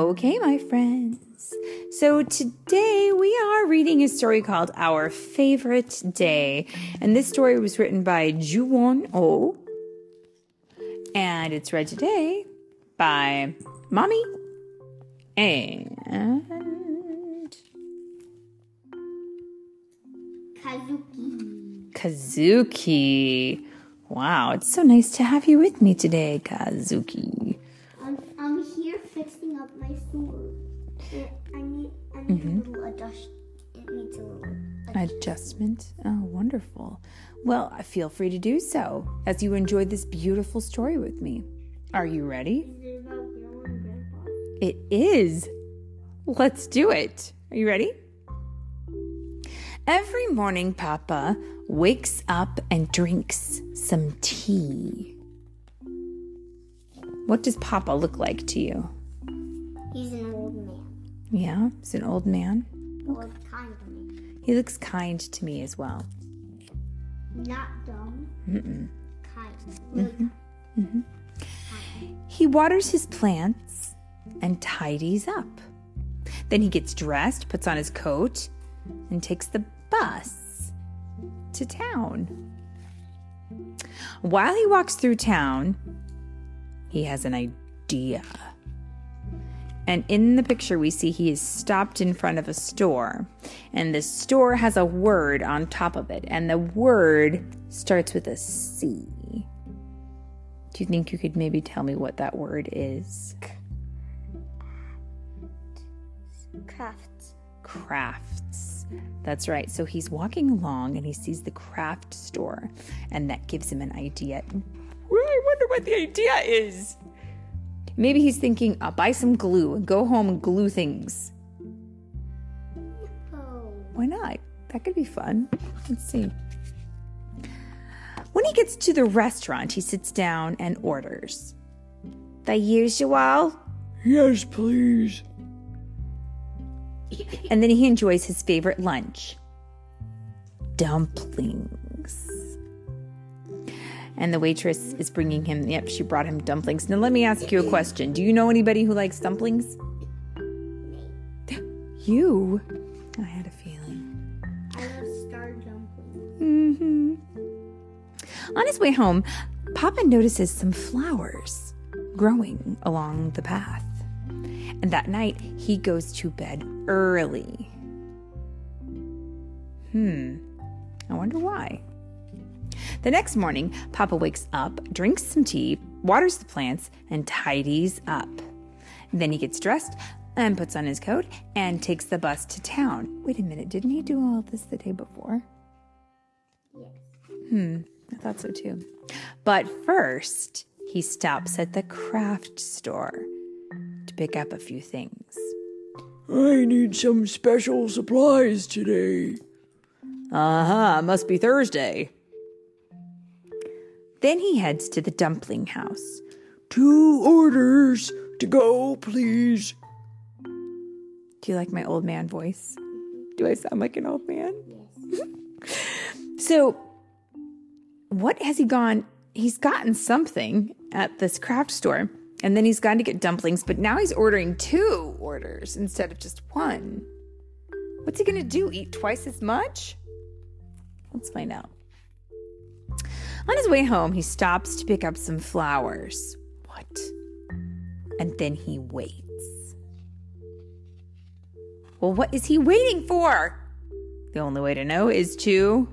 Okay, my friends. So today we are reading a story called Our Favorite Day. And this story was written by Ju-won Oh. And it's read today by Mommy and Kazuki. Wow, it's so nice to have you with me today, Kazuki. I'm here fixing up my sword. I need a little adjustment. It needs a little adjustment. Oh, wonderful. Well, feel free to do so as you enjoy this beautiful story with me. Are you ready? Is it about Grandma and Grandpa? It is. Let's do it. Are you ready? Every morning, Papa wakes up and drinks some tea. What does Papa look like to you? He's an old man. Yeah, he's an old man. Or kind of me. He looks kind to me as well. Not dumb. Kind. Really He waters his plants and tidies up. Then he gets dressed, puts on his coat, and takes the bus to town. While he walks through town, he has an idea. And in the picture we see he is stopped in front of a store. And the store has a word on top of it. And the word starts with a C. Do you think you could maybe tell me what that word is? Crafts. Crafts. That's right. So he's walking along and he sees the craft store. And that gives him an idea. I wonder what the idea is. Maybe he's thinking, I'll buy some glue and go home and glue things. Oh. Why not? That could be fun. Let's see. When he gets to the restaurant, he sits down and orders. The usual? Yes, please. And then he enjoys his favorite lunch. Dumplings. And the waitress is bringing him, she brought him dumplings. Now let me ask you a question. Do you know anybody who likes dumplings? You? I had a feeling. I love star dumplings. On his way home, Papa notices some flowers growing along the path. And that night, he goes to bed early. I wonder why. The next morning, Papa wakes up, drinks some tea, waters the plants, and tidies up. Then he gets dressed and puts on his coat and takes the bus to town. Wait a minute, didn't he do all this the day before? Yes. I thought so too. But first, he stops at the craft store to pick up a few things. I need some special supplies today. Must be Thursday. Then he heads to the dumpling house. 2 orders to go, please. Do you like my old man voice? Do I sound like an old man? Yes. So, what has he gone? He's gotten something at this craft store, and then he's gone to get dumplings, but now he's ordering 2 orders instead of just 1. What's he going to do? Eat twice as much? Let's find out. On his way home, he stops to pick up some flowers. What? And then he waits. Well, what is he waiting for? The only way to know is to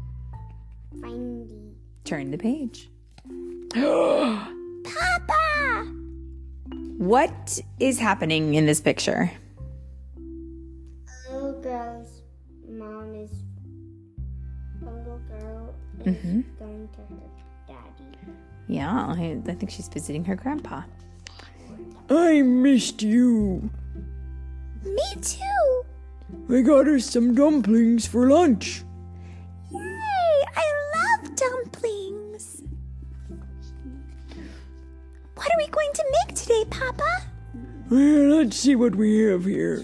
turn the page. Papa! What is happening in this picture? A little girl's mom is a little girl is going to her daddy. Yeah, I think she's visiting her grandpa. I missed you. Me too! I got us some dumplings for lunch. Yay! I love dumplings! What are we going to make today, Papa? Well, let's see what we have here.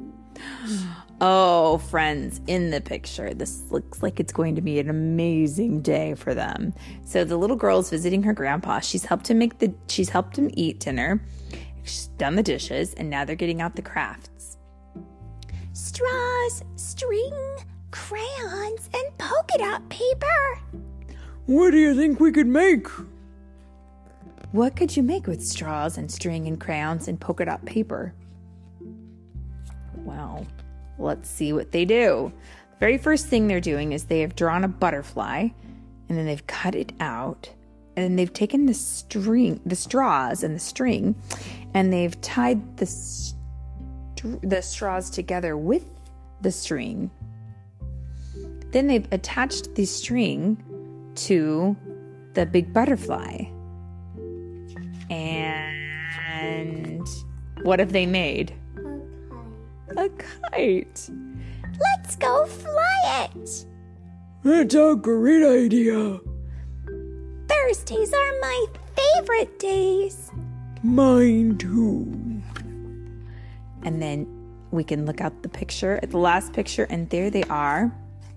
Oh, friends, in the picture, this looks like it's going to be an amazing day for them. So the little girl is visiting her grandpa. She's helped him eat dinner. done the dishes, and now they're getting out the crafts. Straws, string, crayons, and polka dot paper. What do you think we could make? What could you make with straws and string and crayons and polka dot paper? Well, let's see what they do. The very first thing they're doing is they have drawn a butterfly, and then they've cut it out, and then they've taken the straws and the string, and they've tied the straws together with the string. Then they've attached the string to the big butterfly. And what have they made? A kite. Let's go fly it. That's a great idea. Thursdays are my favorite days. Mine too. And then we can look out at the last picture, and there they are,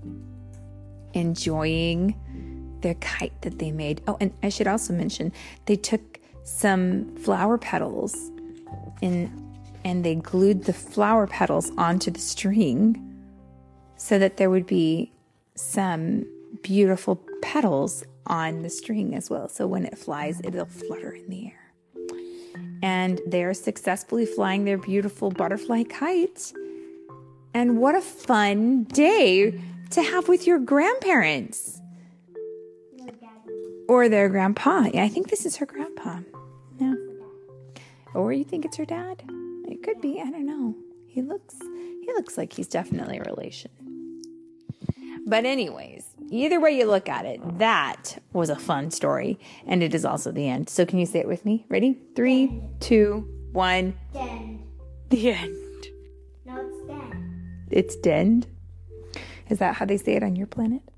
enjoying their kite that they made. Oh, and I should also mention, they took some flower petals and they glued the flower petals onto the string so that there would be some beautiful petals on the string as well. So when it flies, it'll flutter in the air. And they're successfully flying their beautiful butterfly kite. And what a fun day to have with your grandparents. Or their grandpa. Yeah, I think this is her grandpa. Yeah. Or you think it's her dad? It could be. I don't know. He looks like he's definitely a relation. But anyways, either way you look at it, that was a fun story. And it is also the end. So can you say it with me? Ready? 3, 2, 1. Dend. The end. No, it's dend. It's dend? Is that how they say it on your planet?